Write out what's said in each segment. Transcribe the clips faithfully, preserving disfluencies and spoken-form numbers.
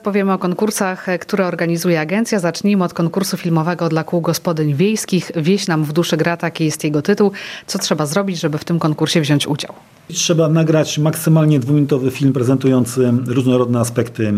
Powiemy o konkursach, które organizuje agencja. Zacznijmy od konkursu filmowego dla kół gospodyń wiejskich. Wieś nam w duszy gra, taki jest jego tytuł. Co trzeba zrobić, żeby w tym konkursie wziąć udział? Trzeba nagrać maksymalnie dwuminutowy film prezentujący różnorodne aspekty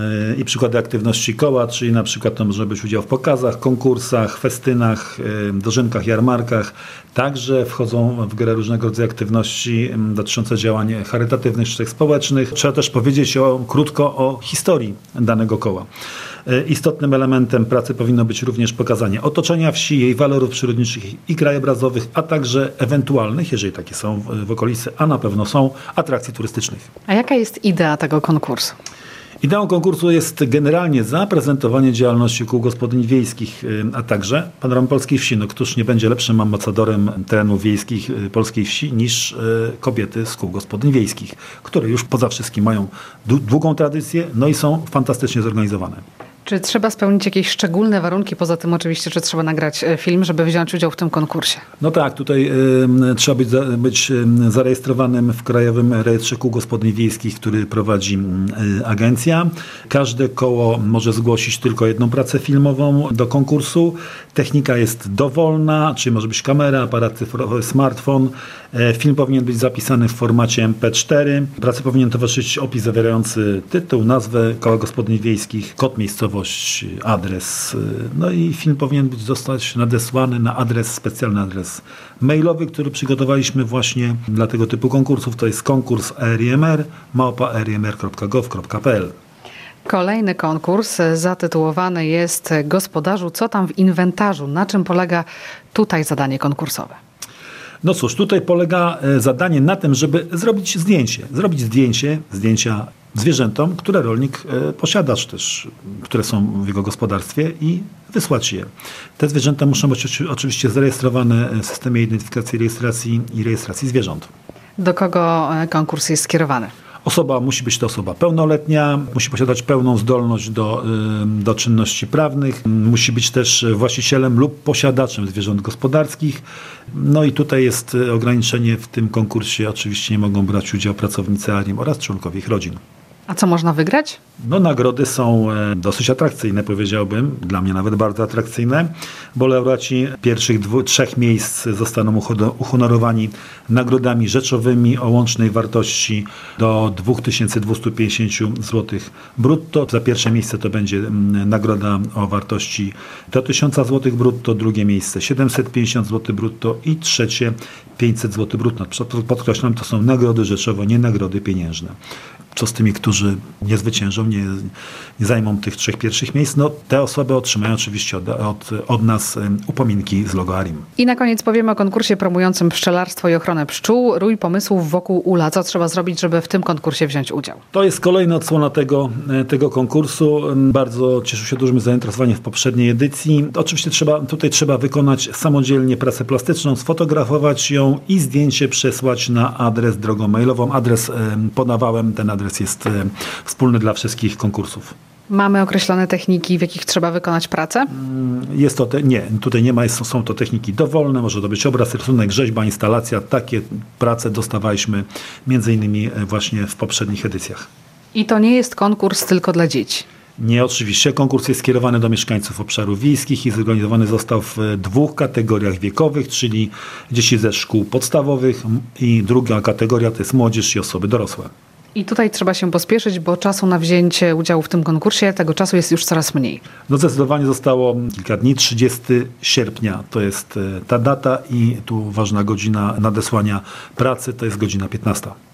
i przykłady aktywności koła, czyli na przykład to może być udział w pokazach, konkursach, festynach, dożynkach, jarmarkach. Także wchodzą w grę różnego rodzaju aktywności dotyczące działań charytatywnych czy społecznych. Trzeba też powiedzieć o, krótko o historii danego koła. Istotnym elementem pracy powinno być również pokazanie otoczenia wsi, jej walorów przyrodniczych i krajobrazowych, a także ewentualnych, jeżeli takie są w okolicy, a na pewno są, atrakcji turystycznych. A jaka jest idea tego konkursu? Ideą konkursu jest generalnie zaprezentowanie działalności kół gospodyń wiejskich, a także panoram polskiej wsi. No, któż nie będzie lepszym ambasadorem terenów wiejskich polskiej wsi niż kobiety z kół gospodyń wiejskich, które już poza wszystkim mają długą tradycję, no i są fantastycznie zorganizowane. Czy trzeba spełnić jakieś szczególne warunki, poza tym oczywiście, że trzeba nagrać film, żeby wziąć udział w tym konkursie? No tak, tutaj y, trzeba być, za, być zarejestrowanym w Krajowym Rejestrze Kół Gospodyń Wiejskich, który prowadzi y, agencja. Każde koło może zgłosić tylko jedną pracę filmową do konkursu. Technika jest dowolna, czyli może być kamera, aparat cyfrowy, smartfon. Y, film powinien być zapisany w formacie em pe cztery. Pracy powinien towarzyszyć opis zawierający tytuł, nazwę koła gospodyń wiejskich, kod miejscowości, adres. No i film powinien być zostać nadesłany na adres, specjalny adres mailowy, który przygotowaliśmy właśnie dla tego typu konkursów. To jest konkurs e r i m r małpa e r i m r kropka gov kropka p l. Kolejny konkurs zatytułowany jest Gospodarzu, co tam w inwentarzu? Na czym polega tutaj zadanie konkursowe? No cóż, tutaj polega zadanie na tym, żeby zrobić zdjęcie. Zrobić zdjęcie, zdjęcia zwierzętom, które rolnik posiada, czy też które są w jego gospodarstwie i wysłać je. Te zwierzęta muszą być oczywiście zarejestrowane w systemie identyfikacji, rejestracji i rejestracji zwierząt. Do kogo konkurs jest skierowany? Osoba musi być to osoba pełnoletnia, musi posiadać pełną zdolność do, do czynności prawnych, musi być też właścicielem lub posiadaczem zwierząt gospodarskich. No i tutaj jest ograniczenie, w tym konkursie oczywiście nie mogą brać udziału pracownicy A R I M oraz członkowie ich rodzin. A co można wygrać? No, nagrody są dosyć atrakcyjne, powiedziałbym, dla mnie nawet bardzo atrakcyjne, bo laureaci pierwszych dwóch, trzech miejsc zostaną uhonorowani nagrodami rzeczowymi o łącznej wartości do dwa tysiące dwieście pięćdziesiąt złotych brutto. Za pierwsze miejsce to będzie nagroda o wartości do tysiąc złotych brutto, drugie miejsce siedemset pięćdziesiąt złotych brutto i trzecie pięćset złotych brutto. Podkreślam, to są nagrody rzeczowe, nie nagrody pieniężne. Co z tymi, którzy nie zwyciężą, nie, nie zajmą tych trzech pierwszych miejsc? No, te osoby otrzymają oczywiście od, od, od nas upominki z logo A R I M. I na koniec powiemy o konkursie promującym pszczelarstwo i ochronę pszczół. Rój pomysłów wokół ula. Co trzeba zrobić, żeby w tym konkursie wziąć udział? To jest kolejna odsłona tego, tego konkursu. Bardzo cieszył się dużym zainteresowaniem w poprzedniej edycji. Oczywiście trzeba, tutaj trzeba wykonać samodzielnie pracę plastyczną, sfotografować ją i zdjęcie przesłać na adres drogą mailową. Adres podawałem, ten adres Adres jest wspólny dla wszystkich konkursów. Mamy określone techniki, w jakich trzeba wykonać pracę? Jest to te, nie, tutaj nie ma, są to techniki dowolne, może to być obraz, rysunek, rzeźba, instalacja. Takie prace dostawaliśmy między innymi właśnie w poprzednich edycjach. I to nie jest konkurs tylko dla dzieci? Nie, oczywiście. Konkurs jest skierowany do mieszkańców obszarów wiejskich i zorganizowany został w dwóch kategoriach wiekowych, czyli dzieci ze szkół podstawowych i druga kategoria to jest młodzież i osoby dorosłe. I tutaj trzeba się pospieszyć, bo czasu na wzięcie udziału w tym konkursie, tego czasu jest już coraz mniej. No zdecydowanie zostało kilka dni, trzydziestego sierpnia to jest ta data i tu ważna godzina nadesłania pracy, to jest godzina piętnasta.